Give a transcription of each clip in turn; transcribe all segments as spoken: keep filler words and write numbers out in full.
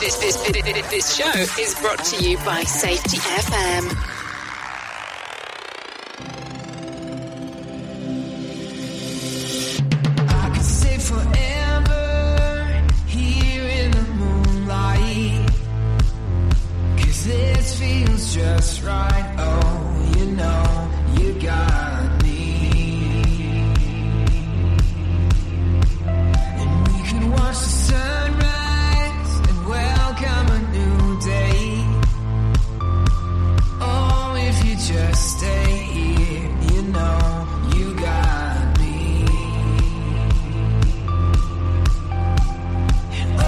This, this, this, this show is brought to you by Safety F M. I could stay forever here in the moonlight, 'cause this feels just right. Oh, you know, you got me. And we could watch the sunrise and welcome a new day. Oh, if you just stay here, you know, you got me. And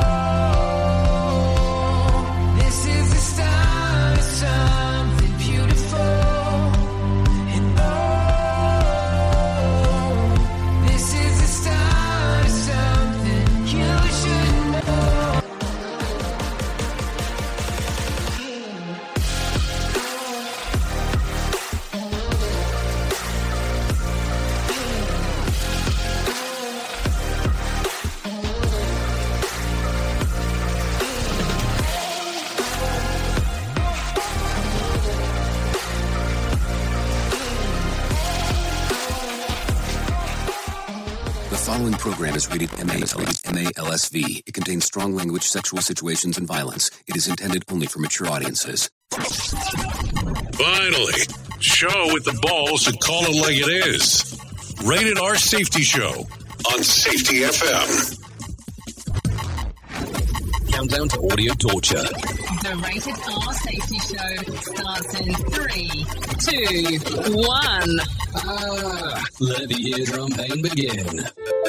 oh, this is the start of something beautiful. And oh, this is the start of something you should know. The following program is rated M A L S V. It contains strong language, sexual situations, and violence. It is intended only for mature audiences. Finally, show with the balls to call it like it is. Rated R Safety Show on Safety F M. Countdown to audio torture. The Rated R Safety Show starts in three, two, one. Ah, let the eardrum pain begin.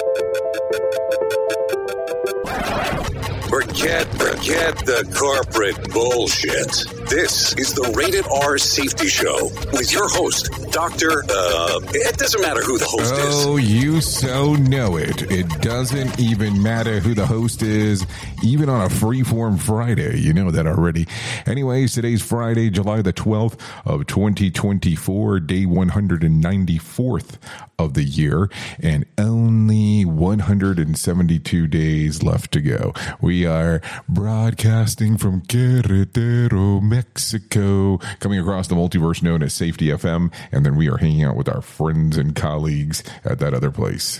Forget, forget the corporate bullshit. This is the Rated R Safety Show with your host, Doctor Uh, it doesn't matter who the host is. Oh, you so know it. It doesn't even matter who the host is, even on a Freeform Friday. You know that already. Anyways, today's Friday, July the twelfth of twenty twenty-four, day one hundred ninety-fourth of the year, and only one hundred seventy-two days left to go. We are broadcasting from Querétaro, Mexico, coming across the multiverse known as Safety F M, and then we are hanging out with our friends and colleagues at that other place.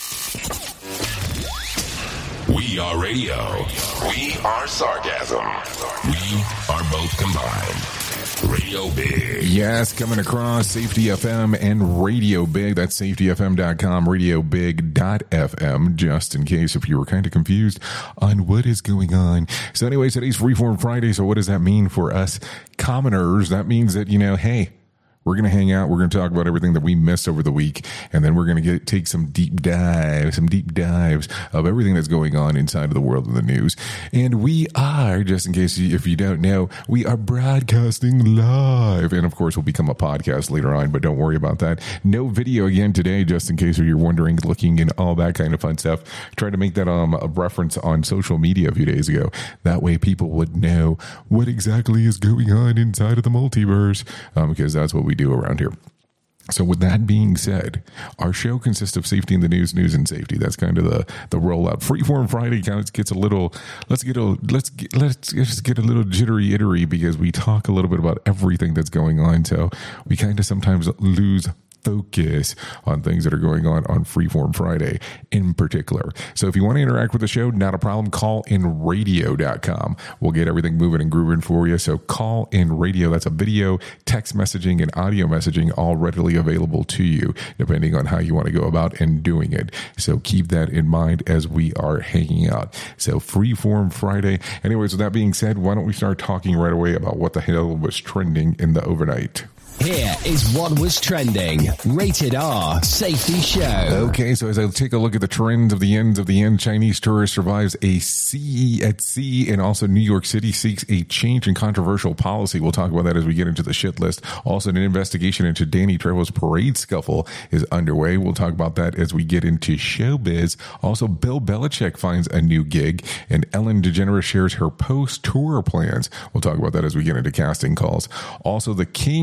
We are radio. We are sarcasm. We are both combined. Radio Big. Yes, coming across Safety F M and Radio Big. That's safety f m dot com, radio big dot f m, just in case if you were kind of confused on what is going on. So anyway, today's Freeform Friday. So what does that mean for us commoners? That means that, you know, hey, we're going to hang out. We're going to talk about everything that we missed over the week. And then we're going to get take some deep dives, some deep dives of everything that's going on inside of the world of the news. And we are, just in case you, if you don't know, we are broadcasting live. And of course, we'll become a podcast later on, but don't worry about that. No video again today, just in case you're wondering, looking and all that kind of fun stuff. Tried to make that um, a reference on social media a few days ago. That way people would know what exactly is going on inside of the multiverse, um, because that's what we do around here. So with that being said, our show consists of safety in the news, news and safety. That's kind of the, the rollout. Freeform Friday kind of gets a little, let's get a, let's get, let's just get a little jittery ittery because we talk a little bit about everything that's going on. So we kind of sometimes lose focus on things that are going on on Freeform Friday in particular. So if you want to interact with the show, not a problem. call in radio dot com. We'll get everything moving and grooving for you. So Call in Radio, that's a video, text messaging, and audio messaging all readily available to you, depending on how you want to go about and doing it. So keep that in mind as we are hanging out. So Freeform Friday. Anyways, with that being said, why don't we start talking right away about what the hell was trending in the overnight? Here is what was trending. Rated R Safety Show. Okay, so as I take a look at the trends of the ends of the end, Chinese tourist survives a sea at sea, and also New York City seeks a change in controversial policy. We'll talk about that as we get into the shit list. Also, an investigation into Danny Trejo's parade scuffle is underway. We'll talk about that as we get into showbiz. Also, Bill Belichick finds a new gig, and Ellen DeGeneres shares her post-tour plans. We'll talk about that as we get into casting calls. Also, the King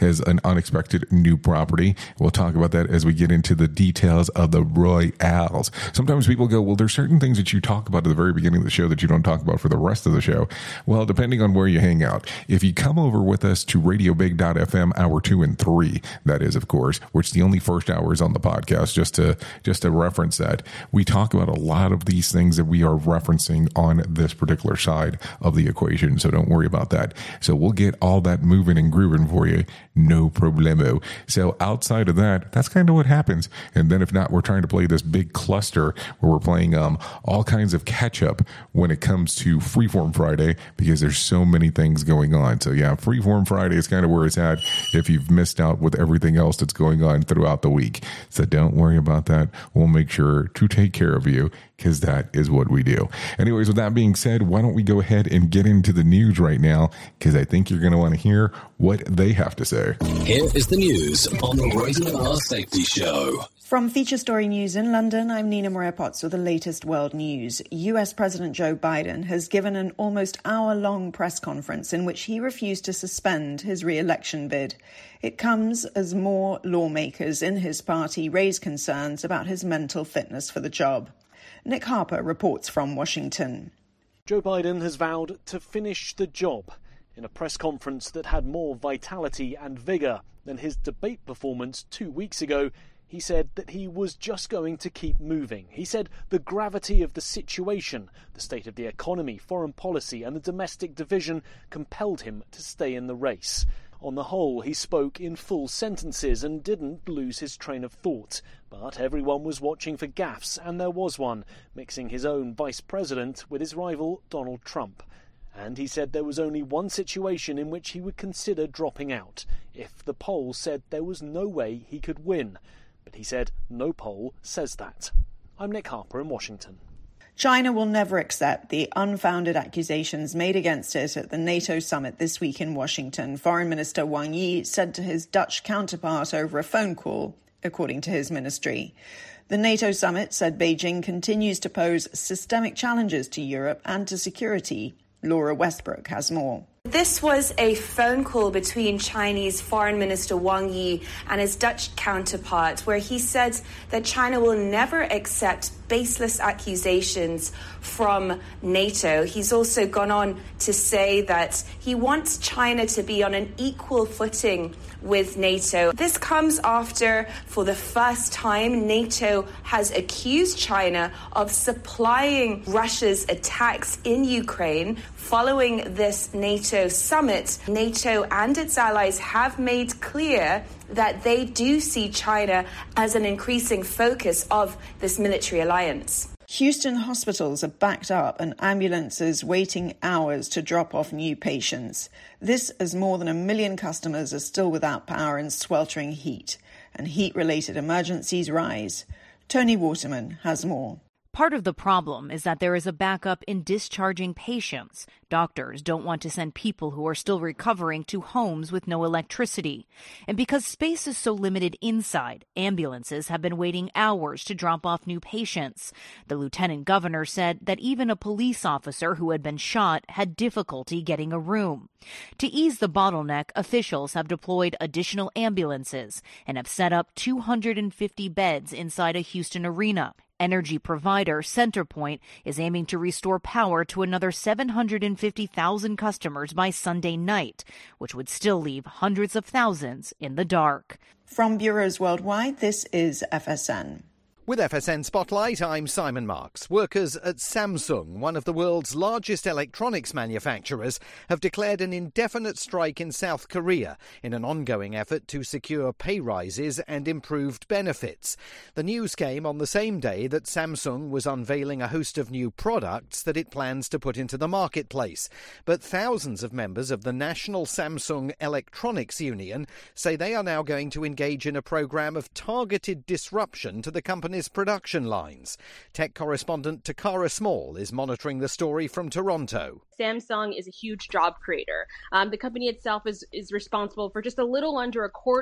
has an unexpected new property. We'll talk about that as we get into the details of the Royals. Sometimes people go, well, there's certain things that you talk about at the very beginning of the show that you don't talk about for the rest of the show. Well, depending on where you hang out. If you come over with us to radio big dot f m, hour two and three, that is, of course, which the only first hour is on the podcast, just to just to reference that. We talk about a lot of these things that we are referencing on this particular side of the equation, so don't worry about that. So we'll get all that moving and grooving for you, no problemo. So outside of that, that's kind of what happens. And then if not, we're trying to play this big cluster where we're playing um all kinds of catch up when it comes to Freeform Friday, because there's so many things going on. So yeah, Freeform Friday is kind of where it's at if you've missed out with everything else that's going on throughout the week. So don't worry about that. We'll make sure to take care of you, because that is what we do. Anyways, with that being said, why don't we go ahead and get into the news right now, because I think you're going to want to hear what they have to say. Here is the news on the Rated R Safety Show. From Feature Story News in London, I'm Nina Morea-Potts with the latest world news. U S President Joe Biden has given an almost hour-long press conference in which he refused to suspend his re-election bid. It comes as more lawmakers in his party raise concerns about his mental fitness for the job. Nick Harper reports from Washington. Joe Biden has vowed to finish the job in a press conference that had more vitality and vigour than his debate performance two weeks ago. He said that he was just going to keep moving. He said the gravity of the situation, the state of the economy, foreign policy and the domestic division compelled him to stay in the race. On the whole, he spoke in full sentences and didn't lose his train of thought. But everyone was watching for gaffes, and there was one, mixing his own vice president with his rival Donald Trump. And he said there was only one situation in which he would consider dropping out, if the poll said there was no way he could win. But he said no poll says that. I'm Nick Harper in Washington. China will never accept the unfounded accusations made against it at the NATO summit this week in Washington, Foreign Minister Wang Yi said to his Dutch counterpart over a phone call, according to his ministry. The NATO summit said Beijing continues to pose systemic challenges to Europe and to security. Laura Westbrook has more. This was a phone call between Chinese Foreign Minister Wang Yi and his Dutch counterpart, where he said that China will never accept baseless accusations from NATO. He's also gone on to say that he wants China to be on an equal footing with NATO. This comes after, for the first time, NATO has accused China of supplying Russia's attacks in Ukraine. Following this NATO summit, NATO and its allies have made clear that they do see China as an increasing focus of this military alliance. Houston hospitals are backed up and ambulances waiting hours to drop off new patients. This as more than a million customers are still without power in sweltering heat, and heat-related emergencies rise. Tony Waterman has more. Part of the problem is that there is a backup in discharging patients. Doctors don't want to send people who are still recovering to homes with no electricity. And because space is so limited inside, ambulances have been waiting hours to drop off new patients. The lieutenant governor said that even a police officer who had been shot had difficulty getting a room. To ease the bottleneck, officials have deployed additional ambulances and have set up two hundred fifty beds inside a Houston arena. Energy provider CenterPoint is aiming to restore power to another seven hundred fifty thousand customers by Sunday night, which would still leave hundreds of thousands in the dark. From bureaus worldwide, this is F S N. With F S N Spotlight, I'm Simon Marks. Workers at Samsung, one of the world's largest electronics manufacturers, have declared an indefinite strike in South Korea in an ongoing effort to secure pay rises and improved benefits. The news came on the same day that Samsung was unveiling a host of new products that it plans to put into the marketplace. But thousands of members of the National Samsung Electronics Union say they are now going to engage in a program of targeted disruption to the company's production lines. Tech correspondent Takara Small is monitoring the story from Toronto. Samsung is a huge job creator. Um, the company itself is, is responsible for just a little under a quarter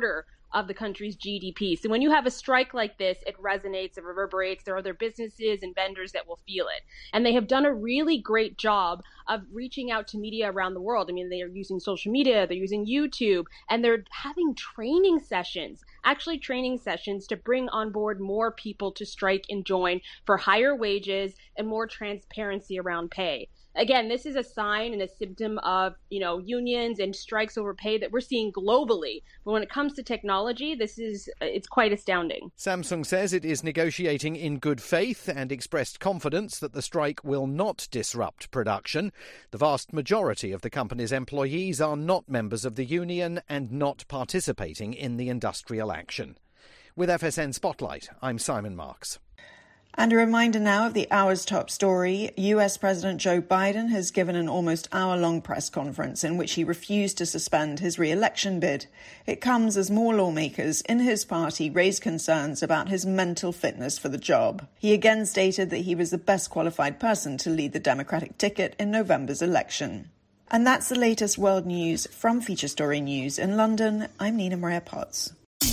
of the country's G D P. So when you have a strike like this, it resonates, it reverberates. There are other businesses and vendors that will feel it. And they have done a really great job of reaching out to media around the world. I mean, they are using social media, they're using YouTube, and they're having training sessions, actually training sessions to bring on board more people to strike and join for higher wages and more transparency around pay. Again, this is a sign and a symptom of, you know, unions and strikes over pay that we're seeing globally. But when it comes to technology, this is, it's quite astounding. Samsung says it is negotiating in good faith and expressed confidence that the strike will not disrupt production. The vast majority of the company's employees are not members of the union and not participating in the industrial action. With F S N Spotlight, I'm Simon Marks. And a reminder now of the hour's top story. U S President Joe Biden has given an almost hour-long press conference in which he refused to suspend his re-election bid. It comes as more lawmakers in his party raise concerns about his mental fitness for the job. He again stated that he was the best qualified person to lead the Democratic ticket in November's election. And that's the latest world news from Feature Story News in London. I'm Nina Maria Potts.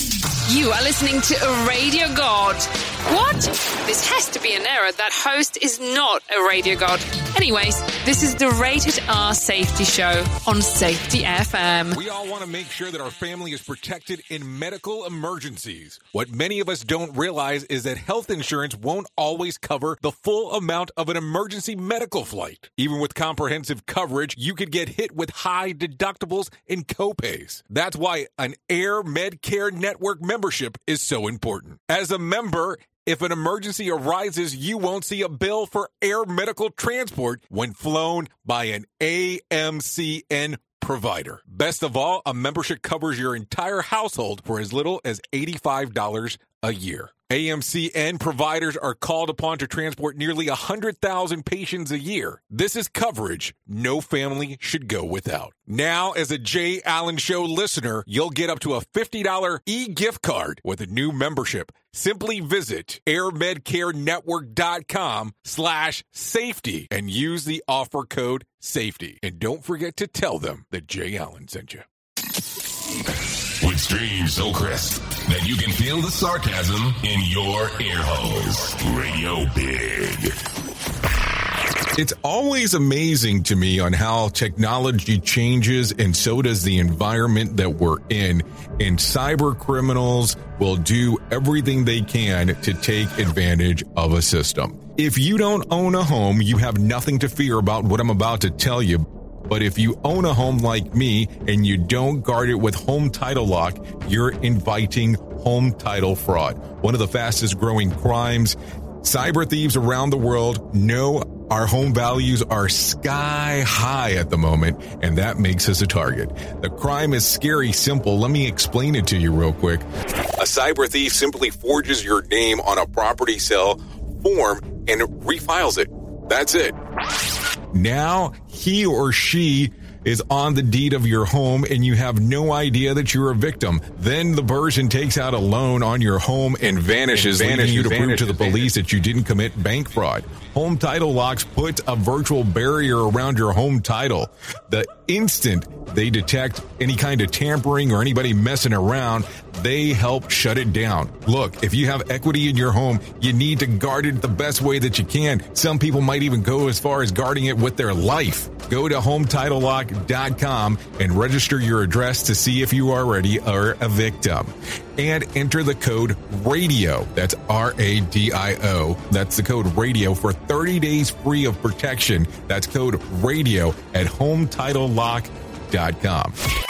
You are listening to Radio God. What? This has to be an error. That host is not a Radio God. Anyways, this is the Rated R Safety Show on Safety F M. We all want to make sure that our family is protected in medical emergencies. What many of us don't realize is that health insurance won't always cover the full amount of an emergency medical flight. Even with comprehensive coverage, you could get hit with high deductibles and copays. That's why an Air Medcare Network membership is so important. As a member, if an emergency arises, you won't see a bill for air medical transport when flown by an A M C N provider. Best of all, a membership covers your entire household for as little as eighty-five dollars a year. A M C N providers are called upon to transport nearly one hundred thousand patients a year. This is coverage no family should go without. Now, as a Jay Allen Show listener, you'll get up to a fifty dollars e-gift card with a new membership. Simply visit airmedcarenetwork.com slash safety and use the offer code SAFETY. And don't forget to tell them that Jay Allen sent you. With streams so crisp that you can feel the sarcasm in your ear holes. Radio Big. It's always amazing to me on how technology changes, and so does the environment that we're in. And cyber criminals will do everything they can to take advantage of a system. If you don't own a home, you have nothing to fear about what I'm about to tell you. But if you own a home like me and you don't guard it with Home Title Lock, you're inviting home title fraud. One of the fastest growing crimes. Cyber thieves around the world know our home values are sky high at the moment, and that makes us a target. The crime is scary simple. Let me explain it to you real quick. A cyber thief simply forges your name on a property sale form and refiles it. That's it. Now he or she is on the deed of your home and you have no idea that you're a victim. Then the person takes out a loan on your home and vanishes, and vanishes leaving you to vanishes, prove to the vanishes. police that you didn't commit bank fraud. Home Title Locks puts a virtual barrier around your home title. The instant they detect any kind of tampering or anybody messing around, they help shut it down. Look, if you have equity in your home, you need to guard it the best way that you can. Some people might even go as far as guarding it with their life. Go to home title lock dot com and register your address to see if you already are a victim. And enter the code RADIO. That's R A D I O. That's the code RADIO for thirty days free of protection. That's code RADIO at home title lock dot com.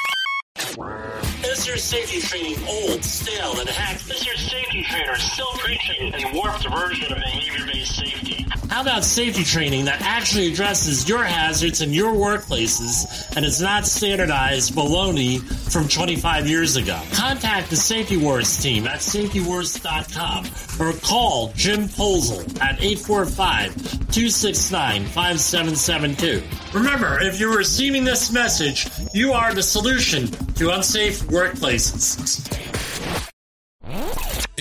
Is your safety training old, stale, and hacked? Is your safety trainer still preaching a warped version of behavior-based safety? How about safety training that actually addresses your hazards in your workplaces and is not standardized baloney from twenty-five years ago? Contact the Safety Wars team at safety wars dot com or call Jim Posel at eight four five, two six nine, five seven seven two. Remember, if you're receiving this message, you are the solution to unsafe workplaces.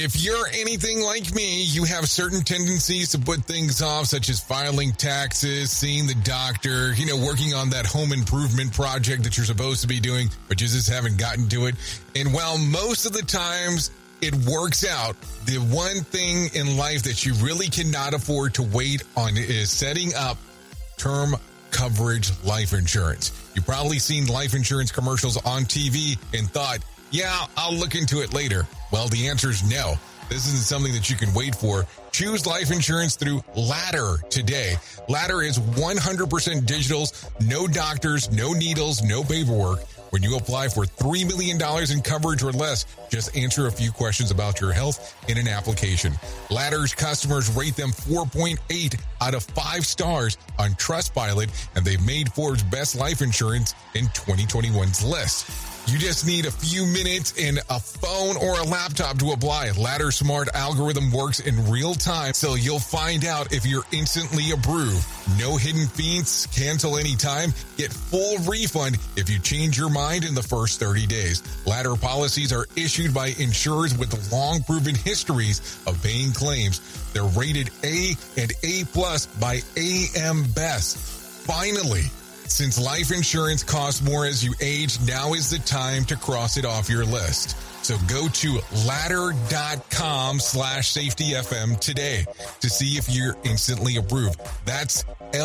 If you're anything like me, you have certain tendencies to put things off, such as filing taxes, seeing the doctor, you know, working on that home improvement project that you're supposed to be doing, but you just haven't gotten to it. And while most of the times it works out, the one thing in life that you really cannot afford to wait on is setting up term coverage life insurance. You've probably seen life insurance commercials on T V and thought, yeah, I'll look into it later. Well, the answer is no. This isn't something that you can wait for. Choose life insurance through Ladder today. Ladder is one hundred percent digitals, no doctors, no needles, no paperwork. When you apply for three million dollars in coverage or less, just answer a few questions about your health in an application. Ladder's customers rate them four point eight out of five stars on Trustpilot, and they've made Forbes Best Life Insurance in twenty twenty-one's list. You just need a few minutes and a phone or a laptop to apply. Ladder's smart algorithm works in real time, so you'll find out if you're instantly approved. No hidden fees, cancel anytime, get full refund if you change your mind in the first thirty days. Ladder policies are issued by insurers with long proven histories of paying claims. They're rated A and A plus by A M Best. Finally, since life insurance costs more as you age, now is the time to cross it off your list. So go to ladder.com slash safety FM today to see if you're instantly approved. That's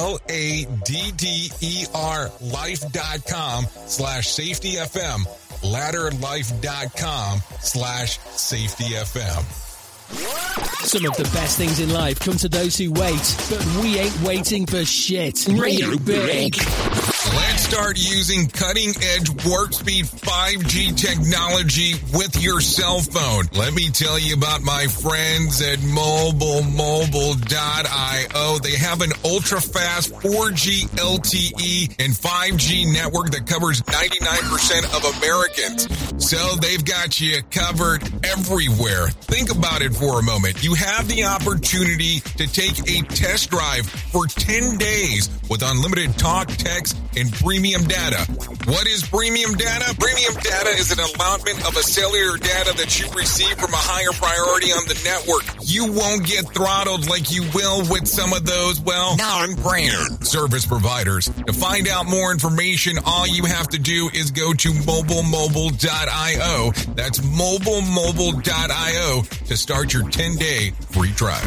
L-A-D-D-E-R life.com slash safety FM. Ladderlife.com slash safety FM. Some of the best things in life come to those who wait, but we ain't waiting for shit. Radio Big. Let's start using cutting-edge warp speed five G technology with your cell phone. Let me tell you about my friends at mobile mobile dot io. They have an ultra-fast four G L T E and five G network that covers ninety-nine percent of Americans. So they've got you covered everywhere. Think about it for a moment. You have the opportunity to take a test drive for ten days with unlimited talk, text, and premium data. What is premium data? Premium data is an allotment of a cellular data that you receive from a higher priority on the network. You won't get throttled like you will with some of those, well, non-brand service providers. To find out more information, all you have to do is go to mobile mobile dot io. That's mobile mobile dot io to start your ten-day free trial.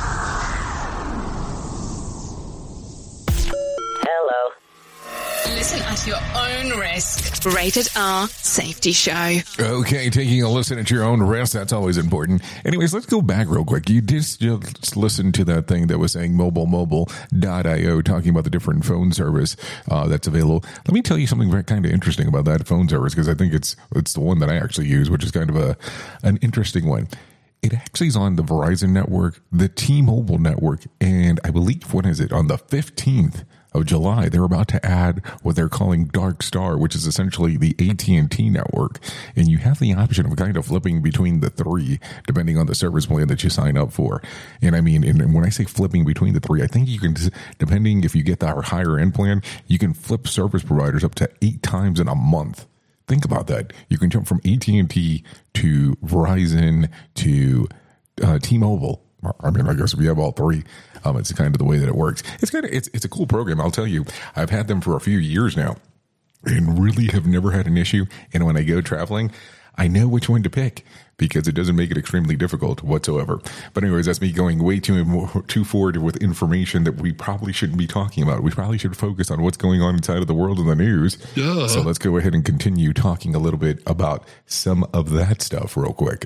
Hello. Listen at your own risk. Rated R Safety Show. Okay, taking a listen at your own risk. That's always important. Anyways, let's go back real quick. You just, just listened to that thing that was saying mobile mobile dot io, talking about the different phone service uh, that's available. Let me tell you something very kind of interesting about that phone service, because I think it's it's the one that I actually use, which is kind of a an interesting one. It actually is on the Verizon network, the T-Mobile network, and I believe, what is it, on the fifteenth of July, they're about to add what they're calling Dark Star, which is essentially the A T and T network. And you have the option of kind of flipping between the three, depending on the service plan that you sign up for. And I mean, and when I say flipping between the three, I think you can, depending if you get the higher end plan, you can flip service providers up to eight times in a month. Think about that. You can jump from A T and T to Verizon to uh, T-Mobile. I mean, I guess if you have all three, um, it's kind of the way that it works. It's kind of it's it's a cool program. I'll tell you, I've had them for a few years now, and really have never had an issue. And when I go traveling, I know which one to pick because it doesn't make it extremely difficult whatsoever. But anyways, that's me going way too too forward with information that we probably shouldn't be talking about. We probably should focus on what's going on inside of the world in the news. Duh. So let's go ahead and continue talking a little bit about some of that stuff real quick.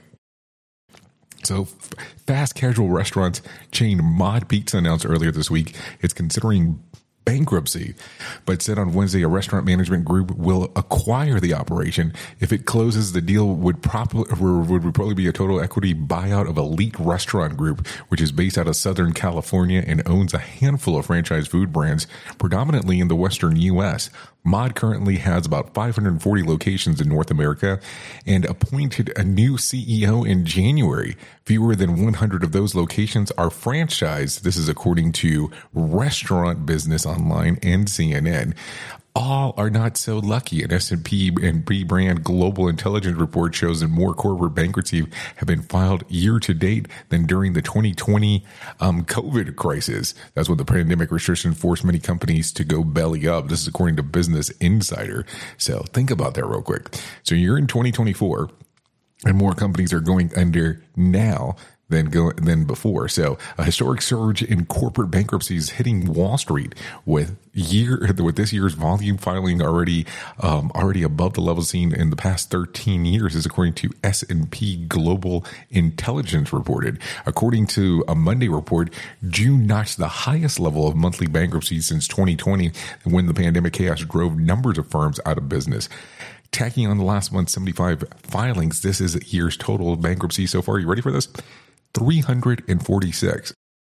So, fast casual restaurant chain Mod Pizza announced earlier this week it's considering bankruptcy, but said on Wednesday a restaurant management group will acquire the operation. If it closes, the deal would probably would probably be a total equity buyout of Elite Restaurant Group, which is based out of Southern California and owns a handful of franchise food brands, predominantly in the Western U S. Mod currently has about five hundred forty locations in North America and appointed a new C E O in January. Fewer than one hundred of those locations are franchised. This is according to Restaurant Business Online and C N N. all are not so lucky. An S and P and B brand global intelligence report shows that more corporate bankruptcies have been filed year to date than during the twenty twenty um, COVID crisis. That's when the pandemic restriction forced many companies to go belly up. This is according to Business Insider. So think about that real quick. So you're in twenty twenty-four and more companies are going under now than go than before. So a historic surge in corporate bankruptcies hitting Wall Street with year with this year's volume filing already um, already above the level seen in the past thirteen years, is according to S and P Global Intelligence reported. According to a Monday report, June notched the highest level of monthly bankruptcies since twenty twenty, when the pandemic chaos drove numbers of firms out of business. Tacking on the last month's seventy-five filings, this is a year's total of bankruptcy so far. You ready for this? three hundred forty-six.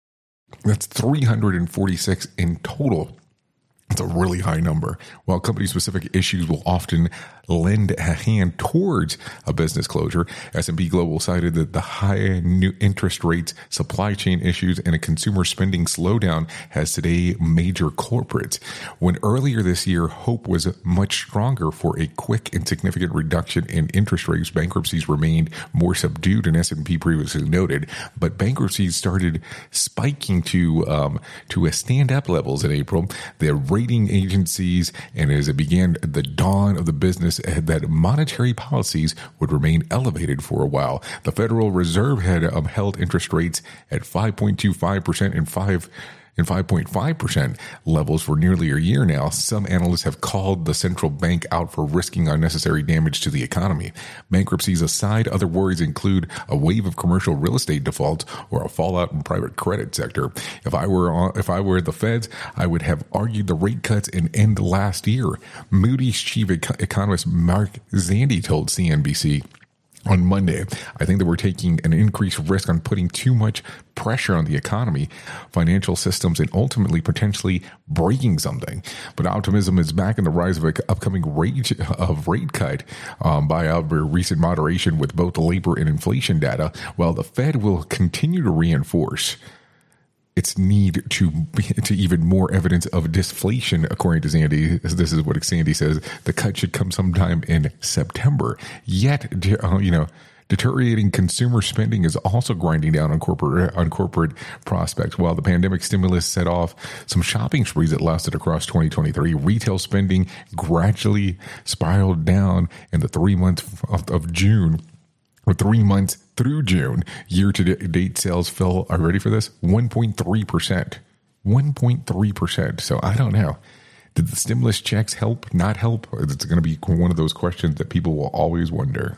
That's three hundred forty-six in total. It's a really high number. While company-specific issues will often lend a hand towards a business closure, S and P Global cited that the high new interest rates, supply chain issues, and a consumer spending slowdown has today major corporates. When earlier this year, hope was much stronger for a quick and significant reduction in interest rates, bankruptcies remained more subdued, and S and P previously noted. But bankruptcies started spiking to um, to a stand-up levels in April. The rating agencies, and as it began the dawn of the business, that monetary policies would remain elevated for a while. The Federal Reserve had um, held interest rates at five point two five percent and five and five point five percent levels for nearly a year now. Some analysts have called the central bank out for risking unnecessary damage to the economy. Bankruptcies aside, other worries include a wave of commercial real estate defaults or a fallout in private credit sector. If I were on, if I were the Feds, I would have argued the rate cuts and end last year. Moody's chief econ- economist Mark Zandi told C N B C on Monday, I think that we're taking an increased risk on putting too much pressure on the economy, financial systems, and ultimately potentially breaking something. But optimism is back in the rise of an upcoming rate of rate cut um, by a recent moderation with both the labor and inflation data, while the Fed will continue to reinforce its need to to even more evidence of deflation, according to Zandi. This is what Zandi says. The cut should come sometime in September. Yet, uh, you know, deteriorating consumer spending is also grinding down on corporate on corporate prospects. While the pandemic stimulus set off some shopping sprees that lasted across twenty twenty-three, retail spending gradually spiraled down in the three months of, of June. For three months through June, year-to-date sales fell, are you ready for this? one point three percent. one point three percent. So I don't know. Did the stimulus checks help, not help? It's going to be one of those questions that people will always wonder.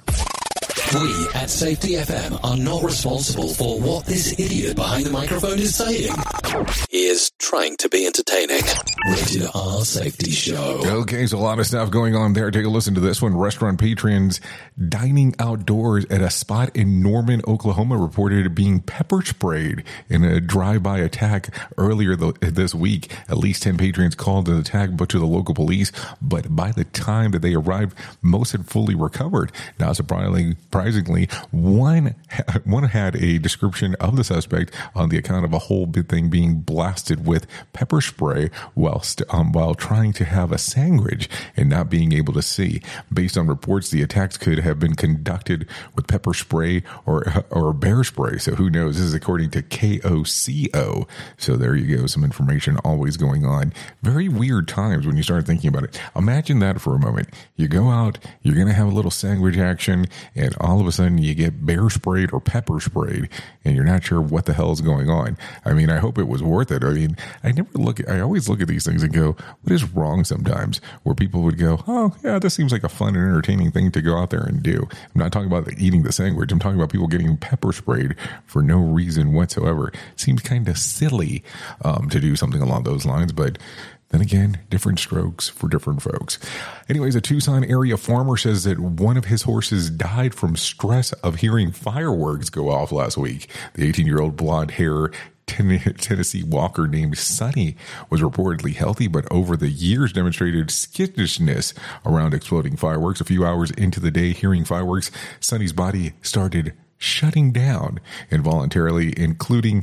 We at Safety F M are not responsible for what this idiot behind the microphone is saying. He is trying to be entertaining. Rated R Safety Show. Okay, so a lot of stuff going on there. Take a listen to this one. Restaurant patrons dining outdoors at a spot in Norman, Oklahoma reported being pepper sprayed in a drive-by attack earlier the, this week. At least ten patrons called an attack but to the local police, but by the time that they arrived, most had fully recovered. Now, surprisingly, surprisingly one, one had a description of the suspect on the account of a whole big thing being blasted with pepper spray whilst um, while trying to have a sandwich and not being able to see. Based on reports, the attacks could have been conducted with pepper spray or or bear spray. So who knows? This is according to K O C O. So there you go. Some information always going on. Very weird times when you start thinking about it. Imagine that for a moment. You go out, you're going to have a little sandwich action, and all of a sudden you get bear sprayed or pepper sprayed, and you're not sure what the hell is going on. I mean, I hope it was worth it. I mean, I never look at, I always look at these things and go, what is wrong sometimes? Where people would go, oh, yeah, this seems like a fun and entertaining thing to go out there and do. I'm not talking about eating the sandwich. I'm talking about people getting pepper sprayed for no reason whatsoever. It seems kind of silly um, to do something along those lines, but then again, different strokes for different folks. Anyways, a Tucson area farmer says that one of his horses died from stress of hearing fireworks go off last week. The eighteen-year-old blonde-hair Tennessee Walker named Sunny was reportedly healthy, but over the years demonstrated skittishness around exploding fireworks. A few hours into the day hearing fireworks, Sunny's body started shutting down involuntarily, including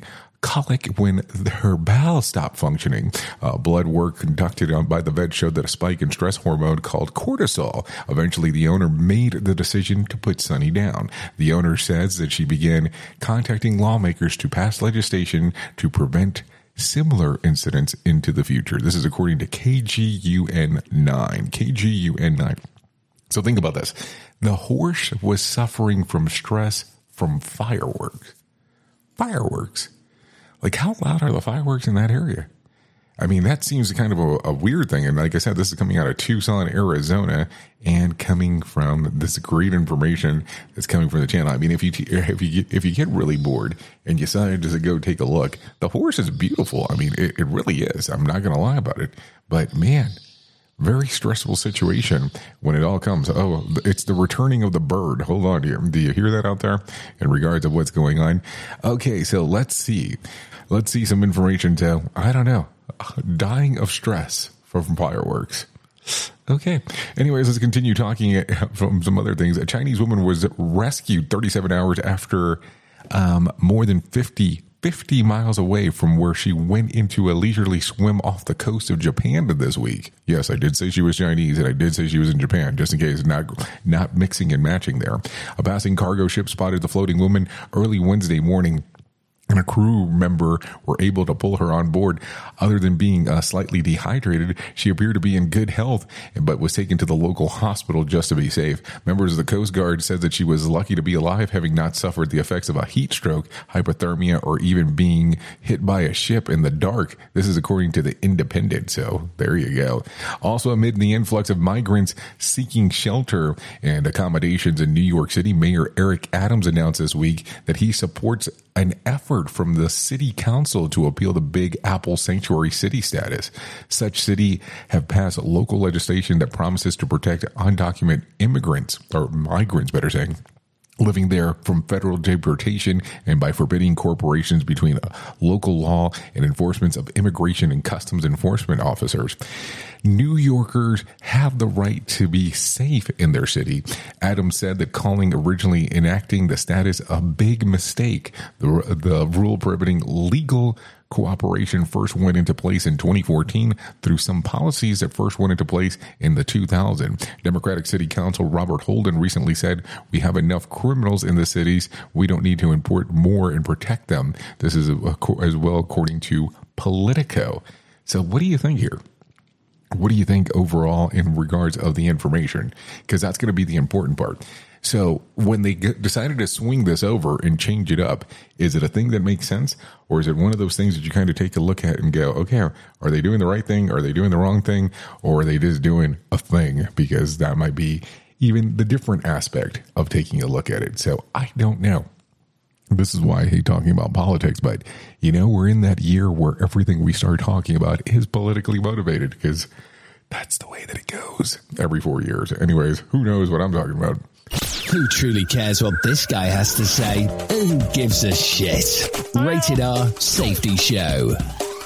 colic when her bowels stopped functioning. Uh, blood work conducted on, by the vet showed that a spike in stress hormone called cortisol. Eventually, the owner made the decision to put Sunny down. The owner says that she began contacting lawmakers to pass legislation to prevent similar incidents into the future. This is according to K G U N nine. K G U N nine. So think about this. The horse was suffering from stress from fireworks. Fireworks. Like, how loud are the fireworks in that area? I mean, that seems kind of a, a weird thing. And like I said, this is coming out of Tucson, Arizona, and coming from this great information that's coming from the channel. I mean, if you if you if you get really bored and you decide to go take a look, the horse is beautiful. I mean, it, it really is. I'm not going to lie about it. But man, very stressful situation when it all comes. Oh, it's the returning of the bird. Hold on here. Do you hear that out there in regards to what's going on? Okay, so let's see. Let's see some information to, I don't know, dying of stress from fireworks. Okay. Anyways, let's continue talking from some other things. A Chinese woman was rescued thirty-seven hours after um, more than fifty, fifty miles away from where she went into a leisurely swim off the coast of Japan this week. Yes, I did say she was Chinese, and I did say she was in Japan, just in case, not not mixing and matching there. A passing cargo ship spotted the floating woman early Wednesday morning, and a crew member were able to pull her on board. Other than being uh, slightly dehydrated, she appeared to be in good health, but was taken to the local hospital just to be safe. Members of the Coast Guard said that she was lucky to be alive, having not suffered the effects of a heat stroke, hypothermia, or even being hit by a ship in the dark. This is according to the Independent, so there you go. Also, amid the influx of migrants seeking shelter and accommodations in New York City, Mayor Eric Adams announced this week that he supports an effort from the city council to appeal the Big Apple sanctuary city status. Such city have passed local legislation that promises to protect undocumented immigrants, or migrants, better saying, living there from federal deportation, and by forbidding corporations between local law and enforcement of immigration and customs enforcement officers. New Yorkers have the right to be safe in their city. Adams said that calling originally enacting the status a big mistake. The, the rule prohibiting legal cooperation first went into place in twenty fourteen through some policies that first went into place in the two thousands. Democratic City Council Robert Holden recently said, "We have enough criminals in the cities. We don't need to import more and protect them." This is as well according to Politico. So what do you think here? What do you think overall in regards of the information? Because that's going to be the important part. So when they get, decided to swing this over and change it up, is it a thing that makes sense? Or is it one of those things that you kind of take a look at and go, okay, are they doing the right thing? Are they doing the wrong thing? Or are they just doing a thing? Because that might be even the different aspect of taking a look at it. So I don't know. This is why I hate talking about politics, but you know, we're in that year where everything we start talking about is politically motivated, because that's the way that it goes every four years. Anyways, who knows what I'm talking about? Who truly cares what this guy has to say? Who gives a shit? Rated R Safety Show.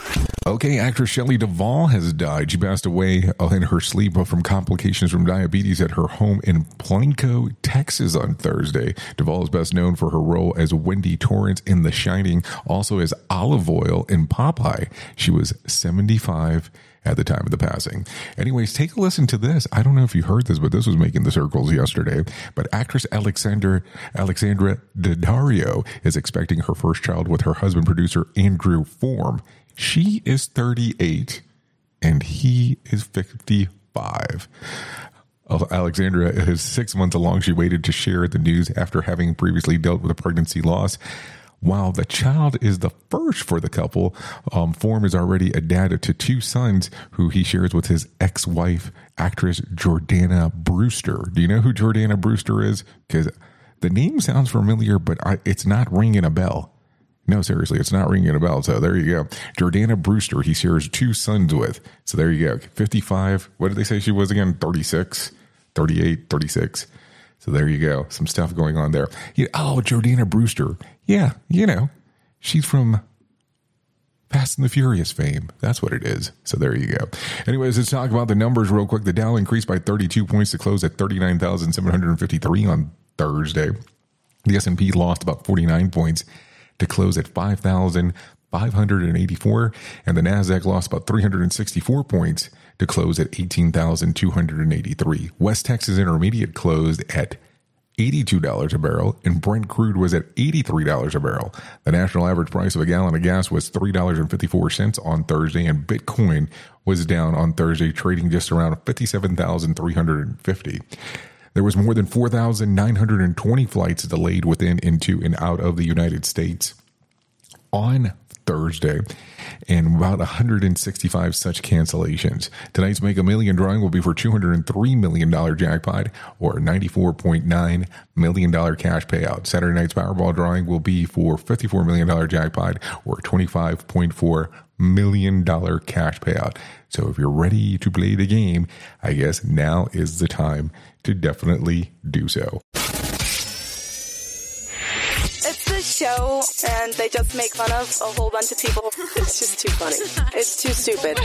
Okay, actress Shelley Duvall has died. She passed away in her sleep from complications from diabetes at her home in Plano, Texas on Thursday. Duvall is best known for her role as Wendy Torrance in The Shining, also as Olive Oyl in Popeye. She was seventy-five at the time of the passing. Anyways, take a listen to this. I don't know if you heard this, but this was making the circles yesterday. But actress Alexander, Alexandra Daddario is expecting her first child with her husband, producer Andrew Form. She is thirty-eight and he is fifty-five. Alexandra is six months along. She waited to share the news after having previously dealt with a pregnancy loss. While the child is the first for the couple, um, Form is already a dad to two sons who he shares with his ex-wife, actress Jordana Brewster. Do you know who Jordana Brewster is? Because the name sounds familiar, but I, it's not ringing a bell. No, seriously, it's not ringing a bell. So there you go. Jordana Brewster, he shares two sons with. So there you go. fifty-five. What did they say she was again? thirty-six, thirty-eight, thirty-six. So there you go. Some stuff going on there. Yeah, oh, Jordana Brewster. Yeah, you know, she's from Fast and the Furious fame. That's what it is. So there you go. Anyways, let's talk about the numbers real quick. The Dow increased by thirty-two points to close at thirty-nine thousand seven hundred fifty-three on Thursday. The S and P lost about forty-nine points to close at five thousand five hundred eighty-four, and the Nasdaq lost about three hundred sixty-four points to close at eighteen thousand two hundred eighty-three. West Texas Intermediate closed at eighty-two dollars a barrel, and Brent crude was at eighty-three dollars a barrel. The national average price of a gallon of gas was three dollars and fifty-four cents on Thursday, and Bitcoin was down on Thursday, trading just around fifty-seven thousand three hundred fifty. There was more than four thousand nine hundred twenty flights delayed within, into, and out of the United States on Thursday, and about one hundred sixty-five such cancellations. Tonight's Make a Million drawing will be for two hundred three million dollars jackpot, or ninety-four point nine million dollars cash payout. Saturday night's Powerball drawing will be for fifty-four million dollars jackpot, or twenty-five point four million dollars cash payout. So if you're ready to play the game, I guess now is the time to definitely do so. Show, and they just make fun of a whole bunch of people. It's just too funny. It's too stupid.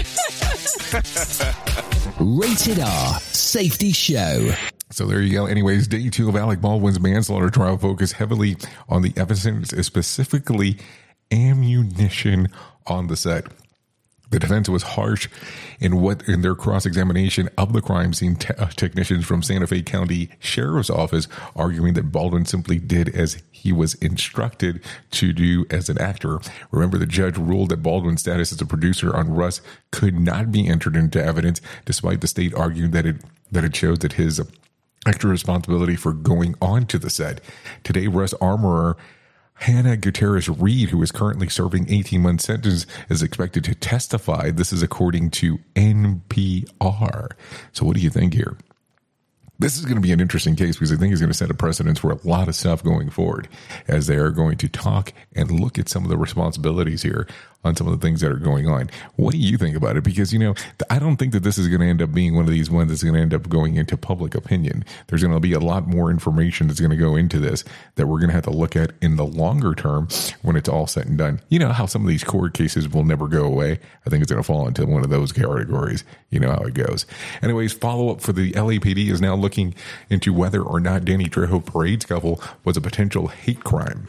Rated R Safety Show. So there you go. Anyways, day two of Alec Baldwin's manslaughter trial focused heavily on the evidence, specifically ammunition on the set. The defense was harsh in what in their cross-examination of the crime scene te- uh, technicians from Santa Fe County Sheriff's Office, arguing that Baldwin simply did as he was instructed to do as an actor. Remember, the judge ruled that Baldwin's status as a producer on Russ could not be entered into evidence, despite the state arguing that it that it shows that his extra responsibility for going on to the set. Today, Russ armorer Hannah Gutierrez Reed, who is currently serving eighteen-month sentence, is expected to testify. This is according to N P R. So what do you think here? This is going to be an interesting case because I think it's going to set a precedence for a lot of stuff going forward, as they are going to talk and look at some of the responsibilities here on some of the things that are going on. What do you think about it? Because, you know, I don't think that this is going to end up being one of these ones that's going to end up going into public opinion. There's going to be a lot more information that's going to go into this that we're going to have to look at in the longer term when it's all said and done. You know how some of these court cases will never go away? I think it's going to fall into one of those categories. You know how it goes. Anyways, follow-up for the L A P D is now looking into whether or not Danny Trejo parade scuffle was a potential hate crime.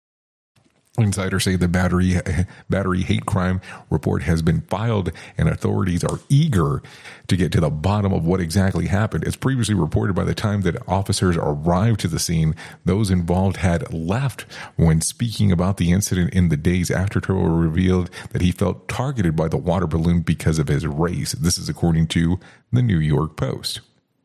Insiders say the battery battery hate crime report has been filed, and authorities are eager to get to the bottom of what exactly happened. As previously reported, by the time that officers arrived to the scene, those involved had left. When speaking about the incident in the days after, Trejo revealed that he felt targeted by the water balloon because of his race. This is according to the New York Post.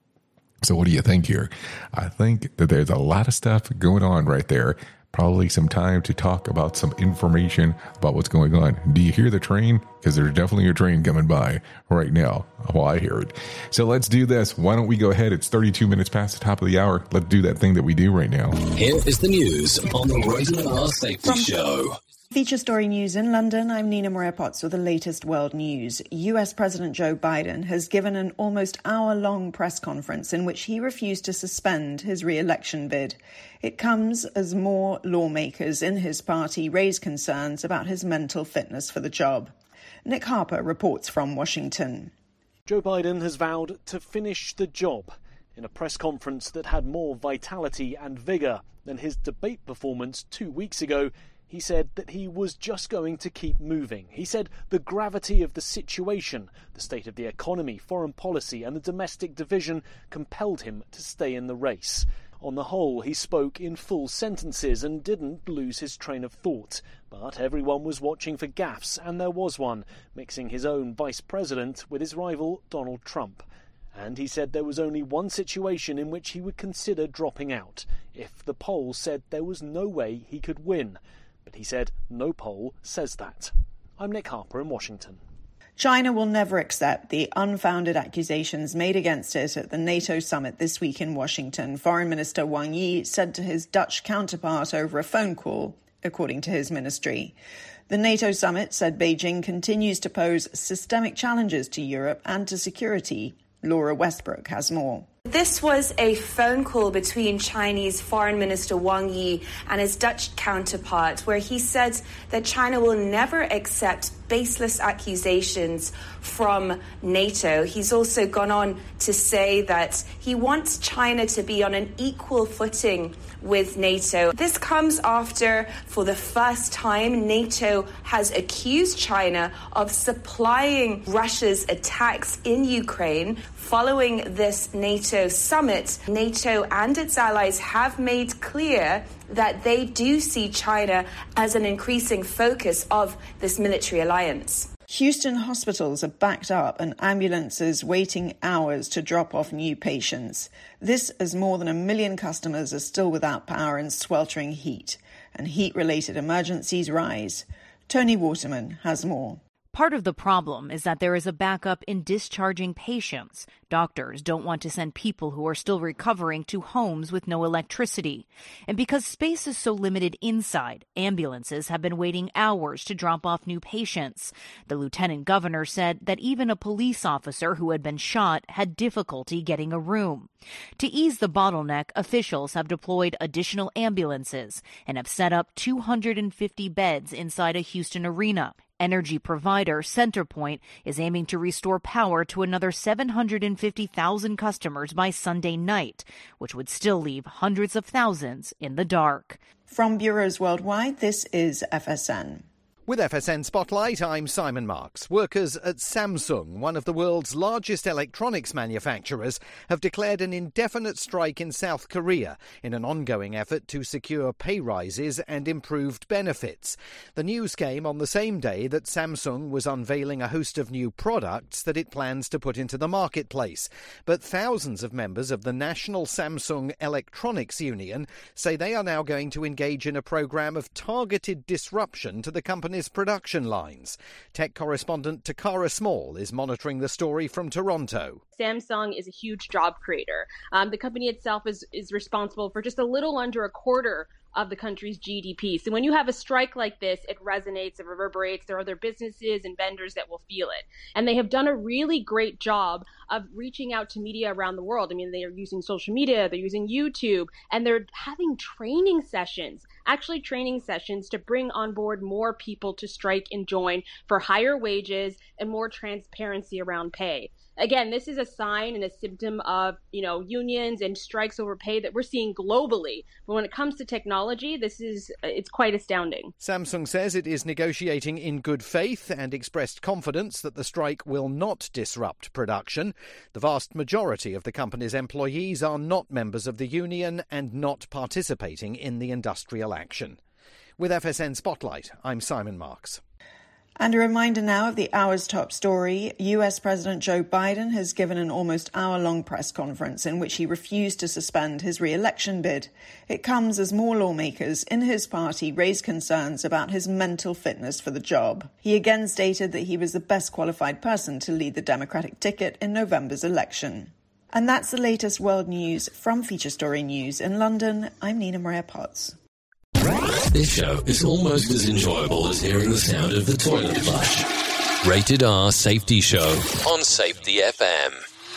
So what do you think here? I think that there's a lot of stuff going on right there. Probably some time to talk about some information about what's going on. Do you hear the train? Because there's definitely a train coming by right now. Well, I hear it. So let's do this. Why don't we go ahead? It's thirty-two minutes past the top of the hour. Let's do that thing that we do right now. Here is the news on the Rated R Safety From- Show. Feature Story News in London, I'm Nina Morea-Potts with the latest world news. U S President Joe Biden has given an almost hour-long press conference in which he refused to suspend his re-election bid. It comes as more lawmakers in his party raise concerns about his mental fitness for the job. Nick Harper reports from Washington. Joe Biden has vowed to finish the job in a press conference that had more vitality and vigour than his debate performance two weeks ago. He said that he was just going to keep moving. He said the gravity of the situation, the state of the economy, foreign policy and the domestic division compelled him to stay in the race. On the whole, he spoke in full sentences and didn't lose his train of thought. But everyone was watching for gaffes, and there was one, mixing his own vice president with his rival Donald Trump. And he said there was only one situation in which he would consider dropping out, if the poll said there was no way he could win. But he said no poll says that. I'm Nick Harper in Washington. China will never accept the unfounded accusations made against it at the NATO summit this week in Washington, Foreign Minister Wang Yi said to his Dutch counterpart over a phone call, according to his ministry. The NATO summit said Beijing continues to pose systemic challenges to Europe and to security. Laura Westbrook has more. This was a phone call between Chinese Foreign Minister Wang Yi and his Dutch counterpart, where he said that China will never accept baseless accusations from NATO. He's also gone on to say that he wants China to be on an equal footing with NATO. This comes after, for the first time, NATO has accused China of supplying Russia's attacks in Ukraine. Following this NATO summit, NATO and its allies have made clear that they do see China as an increasing focus of this military alliance. Houston hospitals are backed up and ambulances waiting hours to drop off new patients. This as more than a million customers are still without power in sweltering heat, and heat-related emergencies rise. Tony Waterman has more. Part of the problem is that there is a backup in discharging patients. Doctors don't want to send people who are still recovering to homes with no electricity. And because space is so limited inside, ambulances have been waiting hours to drop off new patients. The lieutenant governor said that even a police officer who had been shot had difficulty getting a room. To ease the bottleneck, officials have deployed additional ambulances and have set up two hundred fifty beds inside a Houston arena. Energy provider CenterPoint is aiming to restore power to another seven hundred fifty thousand customers by Sunday night, which would still leave hundreds of thousands in the dark. From bureaus worldwide, this is F S N. With F S N Spotlight, I'm Simon Marks. Workers at Samsung, one of the world's largest electronics manufacturers, have declared an indefinite strike in South Korea in an ongoing effort to secure pay rises and improved benefits. The news came on the same day that Samsung was unveiling a host of new products that it plans to put into the marketplace. But thousands of members of the National Samsung Electronics Union say they are now going to engage in a program of targeted disruption to the company's production lines. Tech correspondent Takara Small is monitoring the story from Toronto. Samsung is a huge job creator. Um, the company itself is, is responsible for just a little under a quarter of the country's G D P. So when you have a strike like this, it resonates, it reverberates. There are other businesses and vendors that will feel it. And they have done a really great job of reaching out to media around the world. I mean, they are using social media, they're using YouTube, and they're having training sessions, actually training sessions to bring on board more people to strike and join for higher wages and more transparency around pay. Again, this is a sign and a symptom of, you know, unions and strikes over pay that we're seeing globally. But when it comes to technology, this is, it's quite astounding. Samsung says it is negotiating in good faith and expressed confidence that the strike will not disrupt production. The vast majority of the company's employees are not members of the union and not participating in the industrial action. With F S N Spotlight, I'm Simon Marks. And a reminder now of the hour's top story. U S President Joe Biden has given an almost hour-long press conference in which he refused to suspend his re-election bid. It comes as more lawmakers in his party raise concerns about his mental fitness for the job. He again stated that he was the best qualified person to lead the Democratic ticket in November's election. And that's the latest world news from Feature Story News in London. I'm Nina Maria Potts. This show is almost as enjoyable as hearing the sound of the toilet flush. Rated R Safety Show on Safety F M.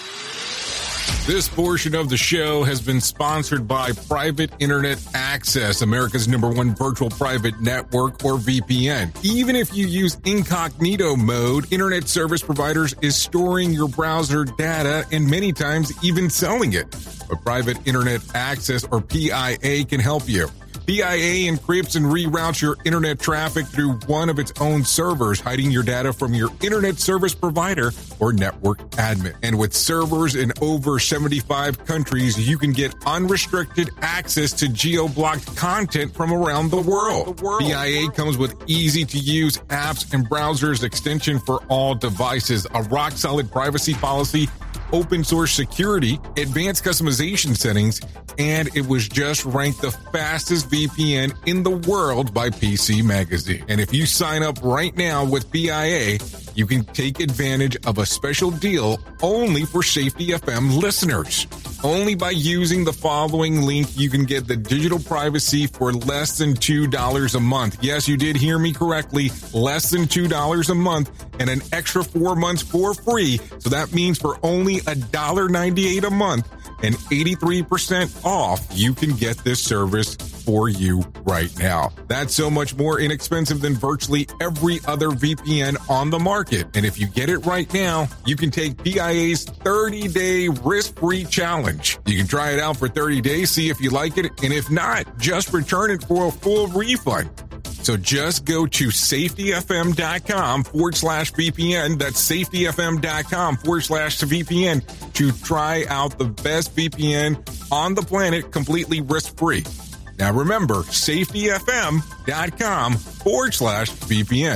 This portion of the show has been sponsored by Private Internet Access, America's number one virtual private network, or V P N. Even if you use incognito mode, Internet Service Providers is storing your browser data and many times even selling it. But Private Internet Access, or P I A, can help you. P I A encrypts and reroutes your internet traffic through one of its own servers, hiding your data from your internet service provider or network admin. And with servers in over seventy-five countries, you can get unrestricted access to geo-blocked content from around the world. The world. P I A comes with easy-to-use apps and browsers extension for all devices, a rock-solid privacy policy, open source security, advanced customization settings, and it was just ranked the fastest V P N in the world by P C Magazine. And if you sign up right now with P I A, you can take advantage of a special deal only for Safety F M listeners. Only by using the following link, you can get the digital privacy for less than two dollars a month. Yes, you did hear me correctly. Less than two dollars a month. and an extra four months for free. So that means for only one dollar ninety-eight a month and eighty-three percent off, you can get this service for you right now. That's so much more inexpensive than virtually every other V P N on the market. And if you get it right now, you can take P I A's thirty-day risk-free challenge. You can try it out for thirty days, see if you like it, and if not, just return it for a full refund. So just go to safetyfm.com forward slash VPN. That's safetyfm.com forward slash VPN to try out the best V P N on the planet completely risk-free. Now remember, safetyfm.com forward slash VPN.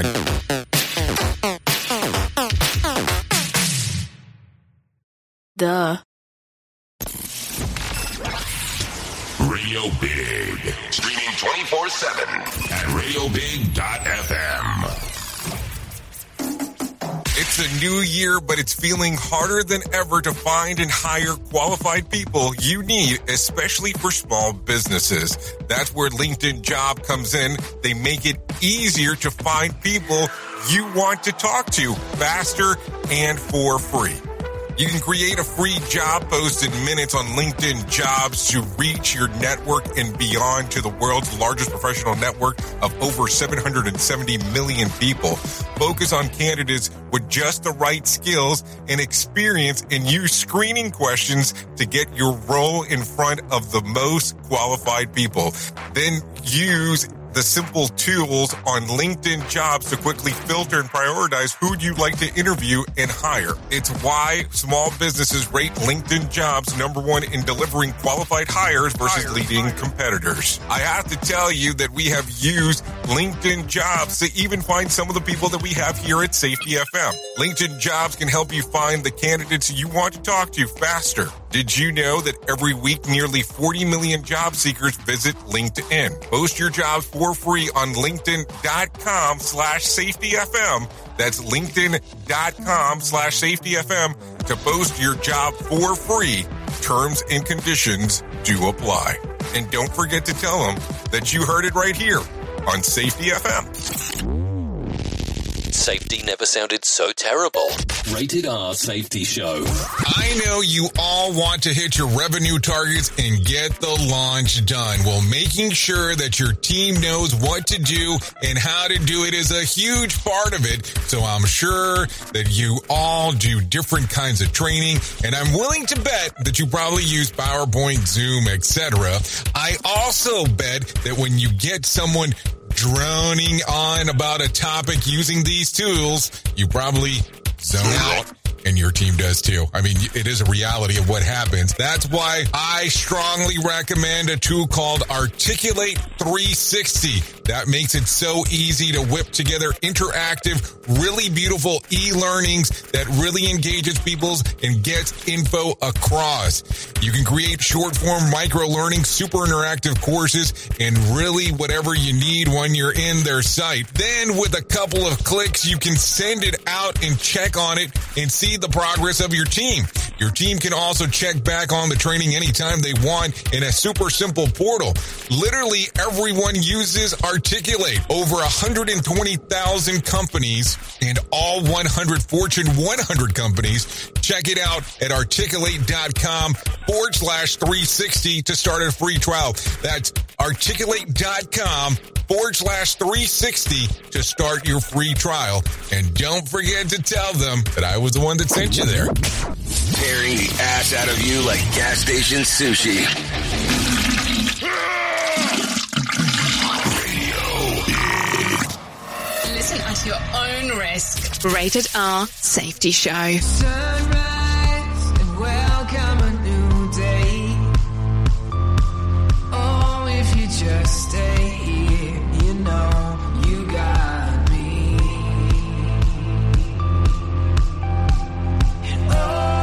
Duh. Radio Big. Streaming twenty-four seven at radio big dot f m. It's a new year, but it's feeling harder than ever to find and hire qualified people you need, especially for small businesses. That's where LinkedIn Job comes in. They make it easier to find people you want to talk to faster and for free. You can create a free job post in minutes on LinkedIn Jobs to reach your network and beyond to the world's largest professional network of over seven hundred seventy million people. Focus on candidates with just the right skills and experience and use screening questions to get your role in front of the most qualified people. Then use the simple tools on LinkedIn Jobs to quickly filter and prioritize who you'd like to interview and hire. It's why small businesses rate LinkedIn Jobs number one in delivering qualified hires versus hire, leading hire. competitors. I have to tell you that we have used LinkedIn Jobs to even find some of the people that we have here at Safety F M. LinkedIn Jobs can help you find the candidates you want to talk to faster. Did you know that every week nearly forty million job seekers visit LinkedIn? Post your jobs for free on linkedin.com slash safetyfm. That's linkedin.com slash safetyfm to post your job for free. Terms and conditions do apply. And don't forget to tell them that you heard it right here on Safety F M. Safety never sounded so terrible. Rated R Safety Show. I know you all want to hit your revenue targets and get the launch done. Well, making sure that your team knows what to do and how to do it is a huge part of it. So I'm sure that you all do different kinds of training, and I'm willing to bet that you probably use PowerPoint, Zoom, et cetera. I also bet that when you get someone droning on about a topic using these tools, you probably zone out. And your team does too. I mean, it is a reality of what happens. That's why I strongly recommend a tool called Articulate three sixty. That makes it so easy to whip together interactive, really beautiful e-learnings that really engages people and gets info across. You can create short-form micro-learning, super interactive courses, and really whatever you need when you're in their site. Then with a couple of clicks, you can send it out and check on it and see the progress of your team. Your team can also check back on the training anytime they want in a super simple portal. Literally everyone uses Articulate. Over one hundred twenty thousand companies and all one hundred Fortune one hundred companies. Check it out at articulate.com forward slash 360 to start a free trial. That's articulate.com forward slash 360 to start your free trial. And don't forget to tell them that I was the one that sent you there. Tearing the ass out of you like gas station sushi. Listen at your own risk. Rated R Safety Show. Sunrise and welcome a new day. Oh, if you just stay here, you know you got me. And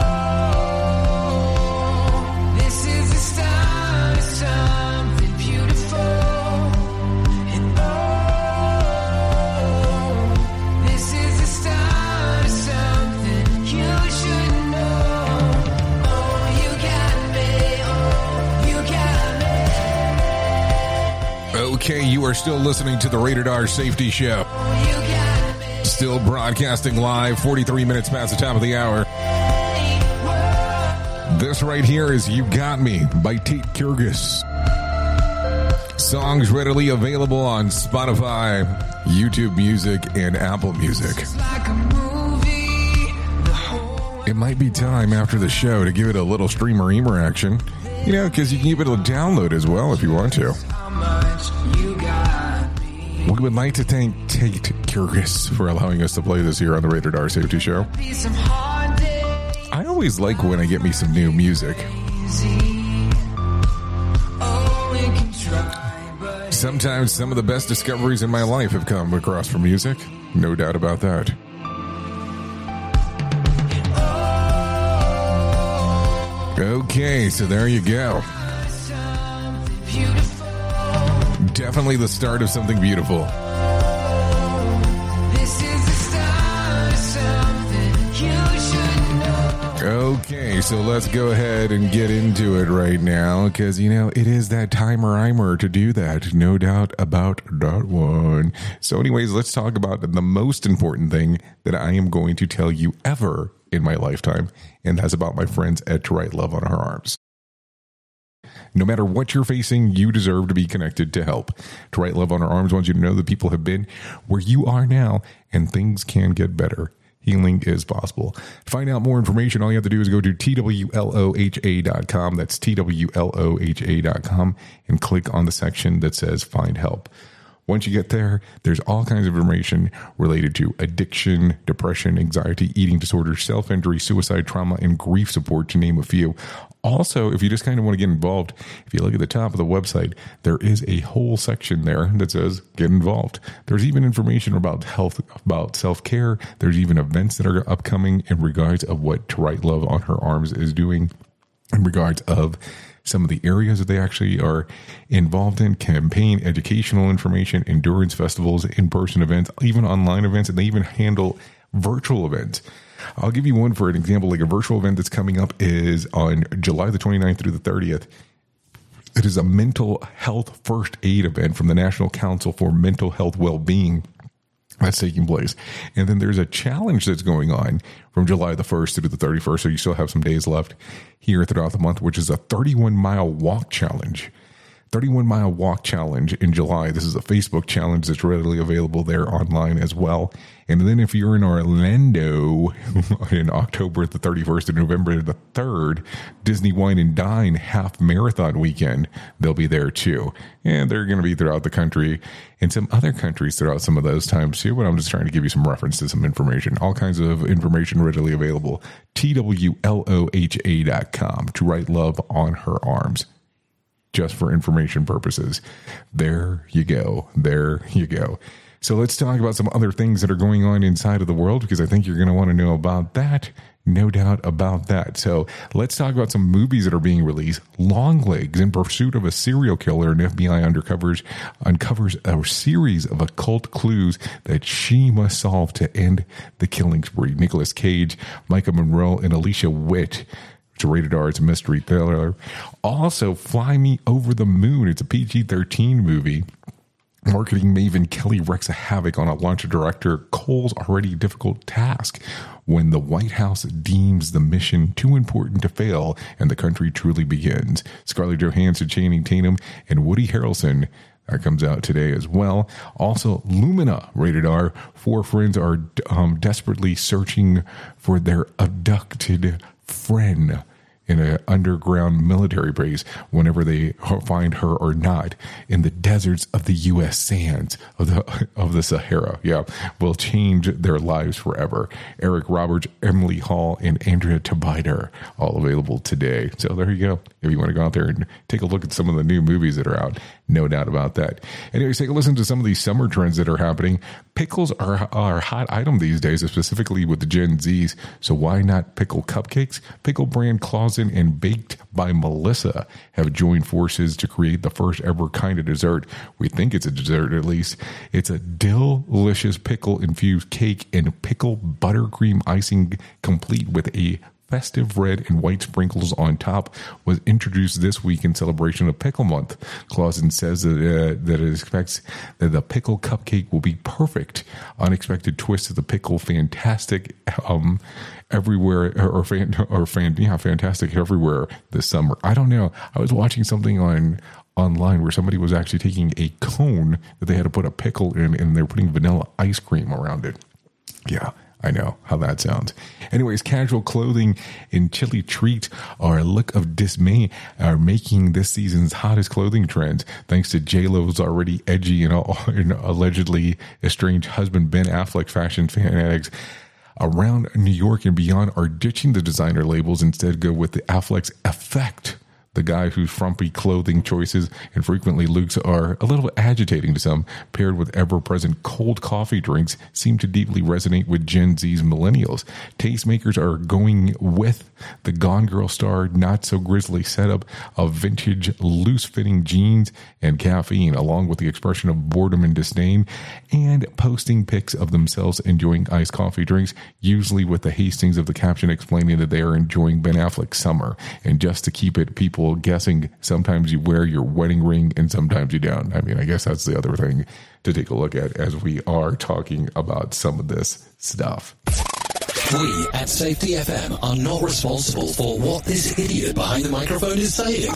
oh, this is the start of something beautiful. And oh, this is the start of something you should know. Oh, you got me. Oh, you got me. Okay, you are still listening to the Rated R Safety Show. Still broadcasting live, forty-three minutes past the top of the hour. This right here is You Got Me by Tate Kyrgyz. Songs readily available on Spotify, YouTube Music, and Apple Music. It might be time after the show to give it a little streamer eamer action. You know, because you can give it a download as well if you want to. We would like to thank Tate Kyrgyz for allowing us to play this here on the Rated R Safety Show. I always like when I get me some new music. Sometimes some of the best discoveries in my life have come across from music. No doubt about that. Okay, so there you go. Definitely the start of something beautiful. Okay, so let's go ahead and get into it right now, because, you know, it is that timer-imer to do that. No doubt about that one. So anyways, let's talk about the most important thing that I am going to tell you ever in my lifetime, and that's about my friends at To Write Love on Her Arms. No matter what you're facing, you deserve to be connected to help. To Write Love on Her Arms wants you to know that people have been where you are now, and things can get better. Healing is possible. To find out more information, all you have to do is go to T W L O H A dot com. That's T W L O H A dot com, and click on the section that says Find Help. Once you get there, there's all kinds of information related to addiction, depression, anxiety, eating disorders, self-injury, suicide, trauma, and grief support, to name a few. Also, if you just kind of want to get involved, if you look at the top of the website, there is a whole section there that says Get Involved. There's even information about health, about self-care. There's even events that are upcoming in regards of what To Write Love on Her Arms is doing, in regards of some of the areas that they actually are involved in: campaign, educational information, endurance festivals, in-person events, even online events, and they even handle virtual events. I'll give you one for an example. Like a virtual event that's coming up is on July the twenty-ninth through the thirtieth. It is a mental health first aid event from the National Council for Mental Health Wellbeing that's taking place. And then there's a challenge that's going on from July the first through the thirty-first. So you still have some days left here throughout the month, which is a thirty-one mile walk challenge. thirty-one mile walk challenge in July. This is a Facebook challenge that's readily available there online as well. And then if you're in Orlando in October the thirty-first to November the third, Disney Wine and Dine half marathon weekend, they'll be there too. And they're going to be throughout the country and some other countries throughout some of those times too. But I'm just trying to give you some reference to some information. All kinds of information readily available. T W L O H A dot com. To Write Love on Her Arms. Just for information purposes. There you go. There you go. So let's talk about some other things that are going on inside of the world, because I think you're going to want to know about that. No doubt about that. So let's talk about some movies that are being released. Longlegs: In Pursuit of a Serial Killer, and F B I undercovers uncovers a series of occult clues that she must solve to end the killing spree. Nicolas Cage, Micah Monroe, and Alicia Witt. It's a rated R. It's a mystery thriller. Also, Fly Me Over the Moon. It's a P G thirteen movie. Marketing maven Kelly wreaks a havoc on a launch director Cole's already difficult task when the White House deems the mission too important to fail and the country truly begins. Scarlett Johansson, Channing Tatum, and Woody Harrelson. That comes out today as well. Also, Lumina, rated R. Four friends are um, desperately searching for their abducted friend in an underground military base whenever they find her or not in the deserts of the U S sands of the of the Sahara. Yeah, will change their lives forever. Eric Roberts, Emily Hall, and Andrea Tabiter, all available today. So there you go. If you want to go out there and take a look at some of the new movies that are out, no doubt about that. Anyways, take a listen to some of these summer trends that are happening. Pickles are, are a hot item these days, specifically with the Gen Zs. So why not pickle cupcakes? Pickle brand Clausen and Baked by Melissa have joined forces to create the first ever kind of dessert. We think it's a dessert, at least. It's a delicious pickle infused cake and pickle buttercream icing, complete with a festive red and white sprinkles on top was introduced this week in celebration of Pickle Month. Clausen says that, uh, that it expects that the pickle cupcake will be perfect. Unexpected twist of the pickle, fantastic um, everywhere, or, fan, or fan, yeah, fantastic everywhere this summer. I don't know. I was watching something on online where somebody was actually taking a cone that they had to put a pickle in, and they were putting vanilla ice cream around it. Yeah, I know how that sounds. Anyways, casual clothing and chilly treat or a look of dismay are making this season's hottest clothing trends, thanks to J-Lo's already edgy and, and allegedly estranged husband Ben Affleck. Fashion fanatics around New York and beyond are ditching the designer labels, instead go with the Affleck's effect. The guy whose frumpy clothing choices and frequently looks are a little agitating to some, paired with ever-present cold coffee drinks, seem to deeply resonate with Gen Z's millennials. Tastemakers are going with the Gone Girl star not-so-grizzly setup of vintage, loose-fitting jeans and caffeine, along with the expression of boredom and disdain, and posting pics of themselves enjoying iced coffee drinks, usually with the hastings of the caption explaining that they are enjoying Ben Affleck's summer. And just to keep it people guessing, sometimes you wear your wedding ring and sometimes you don't. I mean, I guess that's the other thing to take a look at as we are talking about some of this stuff. We at Safety F M are not responsible for what this idiot behind the microphone is saying.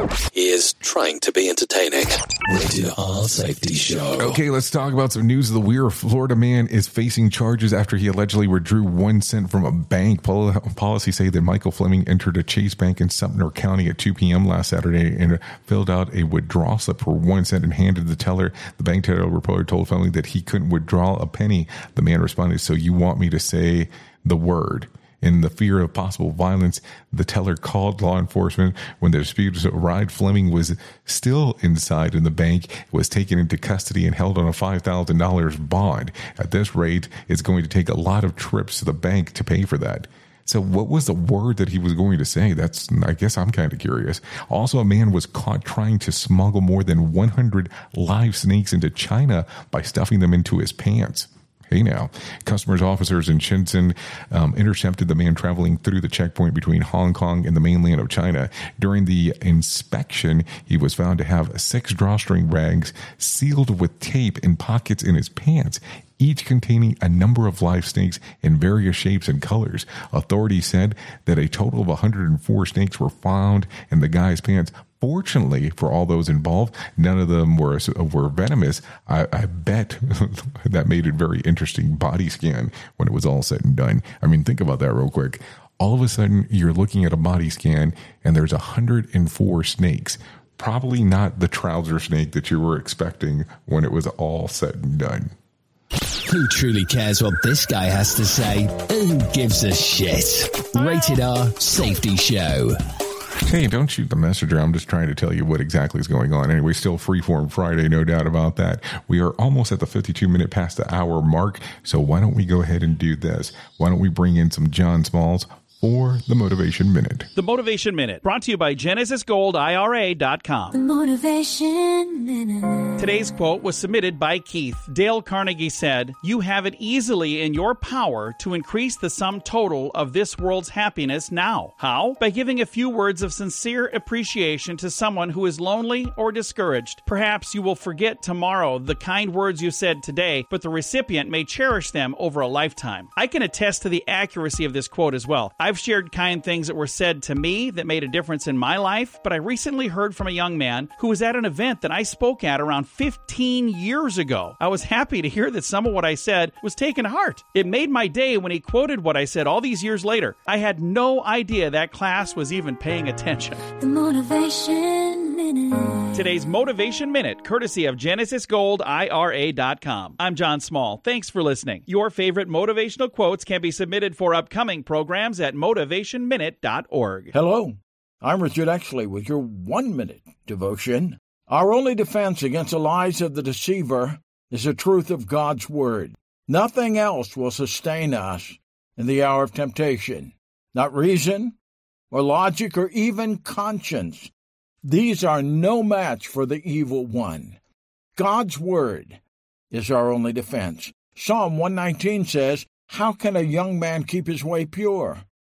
He is trying to be entertaining. Rated R Safety Show. Okay, let's talk about some news of the weird. Florida man is facing charges after he allegedly withdrew one cent from a bank. Pol- policy say that Michael Fleming entered a Chase Bank in Sumter County at two p.m. last Saturday and filled out a withdrawal slip for one cent and handed the teller. The bank teller reporter told Fleming that he couldn't withdraw a penny. The man responded, "So you want me to say the word?" In the fear of possible violence, the teller called law enforcement. When the dispute arrived, Fleming was still inside in the bank, was taken into custody and held on a five thousand dollars bond. At this rate, it's going to take a lot of trips to the bank to pay for that. So what was the word that he was going to say? That's, I guess I'm kind of curious. Also, a man was caught trying to smuggle more than one hundred live snakes into China by stuffing them into his pants. Hey now, customs officers in Shenzhen um, intercepted the man traveling through the checkpoint between Hong Kong and the mainland of China. During the inspection, he was found to have six drawstring rags sealed with tape in pockets in his pants, each containing a number of live snakes in various shapes and colors. Authorities said that a total of one hundred four snakes were found in the guy's pants. Fortunately for all those involved, none of them were were venomous. I, I bet that made it very interesting body scan when it was all said and done. I mean, think about that real quick. All of a sudden, you're looking at a body scan and there's one hundred four snakes. Probably not the trouser snake that you were expecting when it was all said and done. Who truly cares what this guy has to say? Who gives a shit? Rated R Safety Show. Hey, don't shoot the messenger. I'm just trying to tell you what exactly is going on. Anyway, still Freeform Friday, no doubt about that. We are almost at the fifty-two minute past the hour mark. So why don't we go ahead and do this? Why don't we bring in some John Smalls for the Motivation Minute? The Motivation Minute, brought to you by Genesis Gold I R A dot com. The Motivation Minute. Today's quote was submitted by Keith. Dale Carnegie said, "You have it easily in your power to increase the sum total of this world's happiness now. How? By giving a few words of sincere appreciation to someone who is lonely or discouraged. Perhaps you will forget tomorrow the kind words you said today, but the recipient may cherish them over a lifetime." I can attest to the accuracy of this quote as well. I've shared kind things that were said to me that made a difference in my life, but I recently heard from a young man who was at an event that I spoke at around fifteen years ago. I was happy to hear that some of what I said was taken to heart. It made my day when he quoted what I said all these years later. I had no idea that class was even paying attention. The Motivation Minute. Today's Motivation Minute, courtesy of Genesis Gold I R A dot com. I'm John Small. Thanks for listening. Your favorite motivational quotes can be submitted for upcoming programs at motivation minute dot org. Hello, I'm Richard Exley with your one-minute devotion. Our only defense against the lies of the deceiver is the truth of God's Word. Nothing else will sustain us in the hour of temptation. Not reason, or logic, or even conscience. These are no match for the evil one. God's Word is our only defense. Psalm one nineteen says, "How can a young man keep his way pure?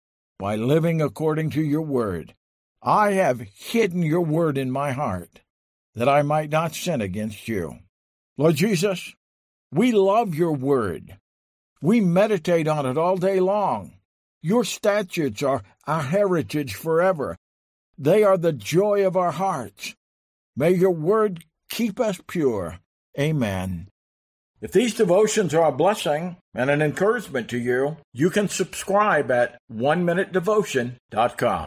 by living according to your word. I have hidden your word in my heart, that I might not sin against you. Lord Jesus, we love your word. We meditate on it all day long. Your statutes are our heritage forever. They are the joy of our hearts. May your word keep us pure. Amen. If these devotions are a blessing and an encouragement to you, you can subscribe at one minute devotion dot com.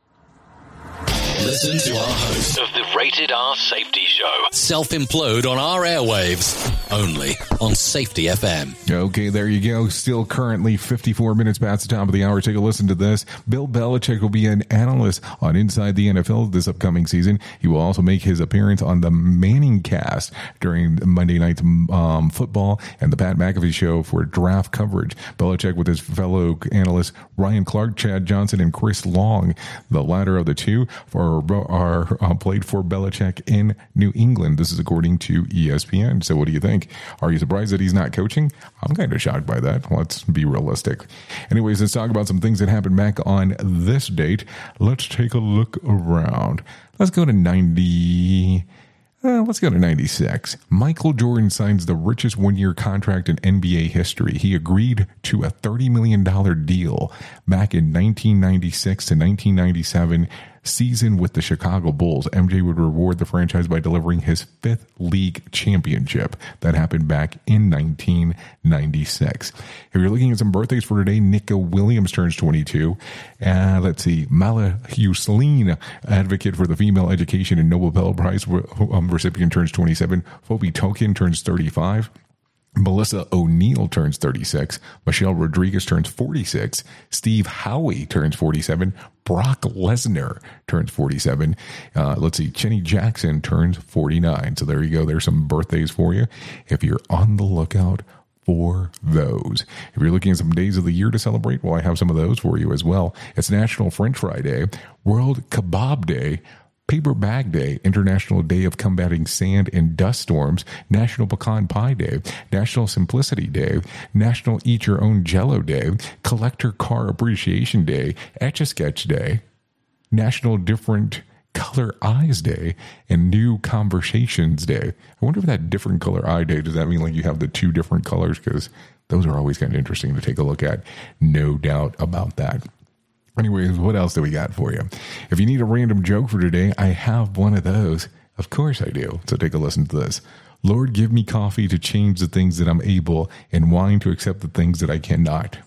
Listen to our host Of the Rated R Safety Show. self-implode on our airwaves, only on Safety F M. Okay, there you go. Still currently fifty-four minutes past the top of the hour. Take a listen to this. Bill Belichick will be an analyst on Inside the N F L this upcoming season. He will also make his appearance on the Manning Cast during Monday Night um, Football and the Pat McAfee Show for draft coverage. Belichick with his fellow analysts Ryan Clark, Chad Johnson, and Chris Long, the latter of the two, for are uh, played for Belichick in New England. This is according to E S P N. So what do you think? Are you surprised that he's not coaching? I'm kind of shocked by that. Let's be realistic. Anyways, let's talk about some things that happened back on this date. Let's take a look around. Let's go to ninety... Uh, let's go to ninety-six. Michael Jordan signs the richest one-year contract in N B A history. He agreed to a thirty million dollars deal back in nineteen ninety-six to nineteen ninety-seven season with the Chicago Bulls. M J would reward the franchise by delivering his fifth league championship. That happened back in nineteen ninety-six. If you're looking at some birthdays for today, Nico Williams turns twenty-two. Uh, let's see, Mala Hussein, advocate for the female education and Nobel Prize um, recipient, turns twenty-seven. Phoebe Token turns thirty-five. Melissa O'Neill turns thirty-six. Michelle Rodriguez turns forty-six. Steve Howie turns forty-seven. Brock Lesnar turns forty-seven. Uh, let's see, Chenny Jackson turns forty-nine. So there you go. There's some birthdays for you if you're on the lookout for those. If you're looking at some days of the year to celebrate, well, I have some of those for you as well. It's National French Fry Day, World Kebab Day, Paper Bag Day, International Day of Combating Sand and Dust Storms, National Pecan Pie Day, National Simplicity Day, National Eat Your Own Jell-O Day, Collector Car Appreciation Day, Etch-a-Sketch Day, National Different Color Eyes Day, and New Conversations Day. I wonder if that different color eye day, does that mean like you have the two different colors? Because those are always kind of interesting to take a look at. No doubt about that. Anyways, what else do we got for you? If you need a random joke for today, I have one of those. Of course I do. So take a listen to this. Lord, give me coffee to change the things that I'm able and wine to accept the things that I cannot.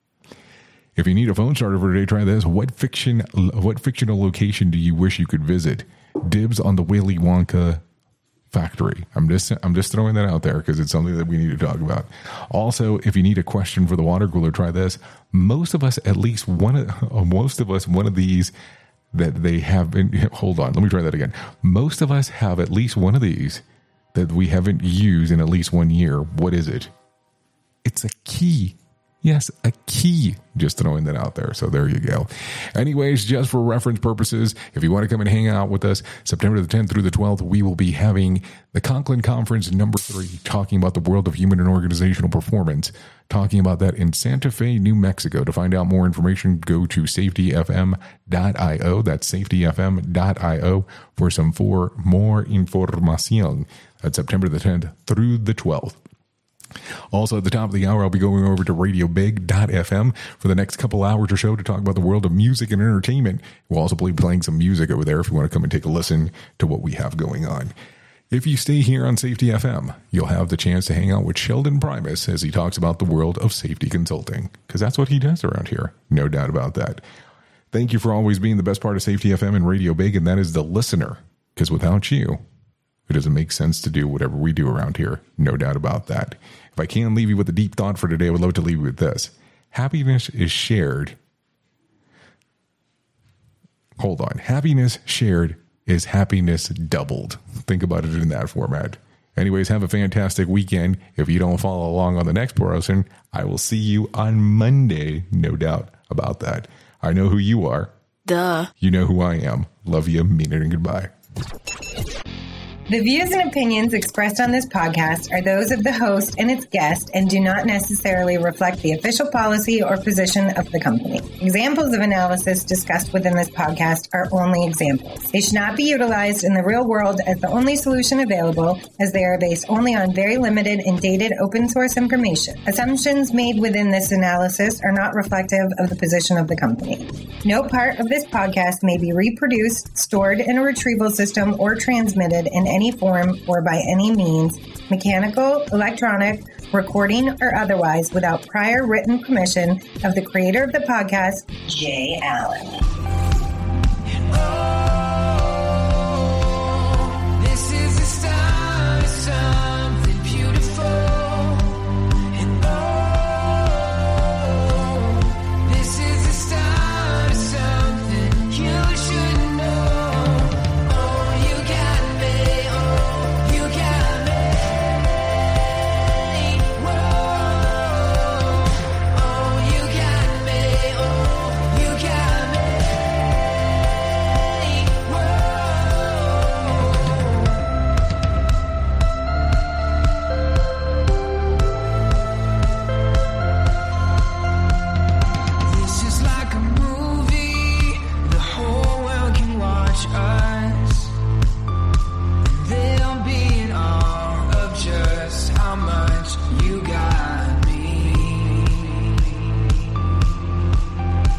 If you need a phone starter for today, try this. What fiction, what fictional location do you wish you could visit? Dibs on the Willy Wonka factory. I'm just I'm just throwing that out there because it's something that we need to talk about. Also, if you need a question for the water cooler, try this. Most of us, at least one of most of us, one of these that they have been. Hold on, let me try that again. Most of us have at least one of these that we haven't used in at least one year. What is it? It's a key. Yes, a key. Just throwing that out there. So there you go. Anyways, just for reference purposes, if you want to come and hang out with us, September the tenth through the twelfth, we will be having the Conklin Conference number three, talking about the world of human and organizational performance, talking about that in Santa Fe, New Mexico. To find out more information, go to safety f m dot i o. That's safety f m dot i o for some for more information. That's September the tenth through the twelfth. Also, at the top of the hour, I'll be going over to radio big dot f m for the next couple hours or so to talk about the world of music and entertainment. We'll also be playing some music over there if you want to come and take a listen to what we have going on. If you stay here on Safety F M, you'll have the chance to hang out with Sheldon Primus as he talks about the world of safety consulting, because that's what he does around here. No doubt about that. Thank you for always being the best part of Safety F M and Radio Big, and that is the listener, because without you, it doesn't make sense to do whatever we do around here. No doubt about that. If I can leave you with a deep thought for today, I would love to leave you with this. Happiness is shared. Hold on. Happiness shared is happiness doubled. Think about it in that format. Anyways, have a fantastic weekend. If you don't follow along on the next portion, I will see you on Monday. No doubt about that. I know who you are. Duh. You know who I am. Love you. Mean it and goodbye. The views and opinions expressed on this podcast are those of the host and its guest and do not necessarily reflect the official policy or position of the company. Examples of analysis discussed within this podcast are only examples. They should not be utilized in the real world as the only solution available, as they are based only on very limited and dated open source information. Assumptions made within this analysis are not reflective of the position of the company. No part of this podcast may be reproduced, stored in a retrieval system, or transmitted in any form or by any means, mechanical, electronic, recording, or otherwise, without prior written permission of the creator of the podcast, Jay Allen.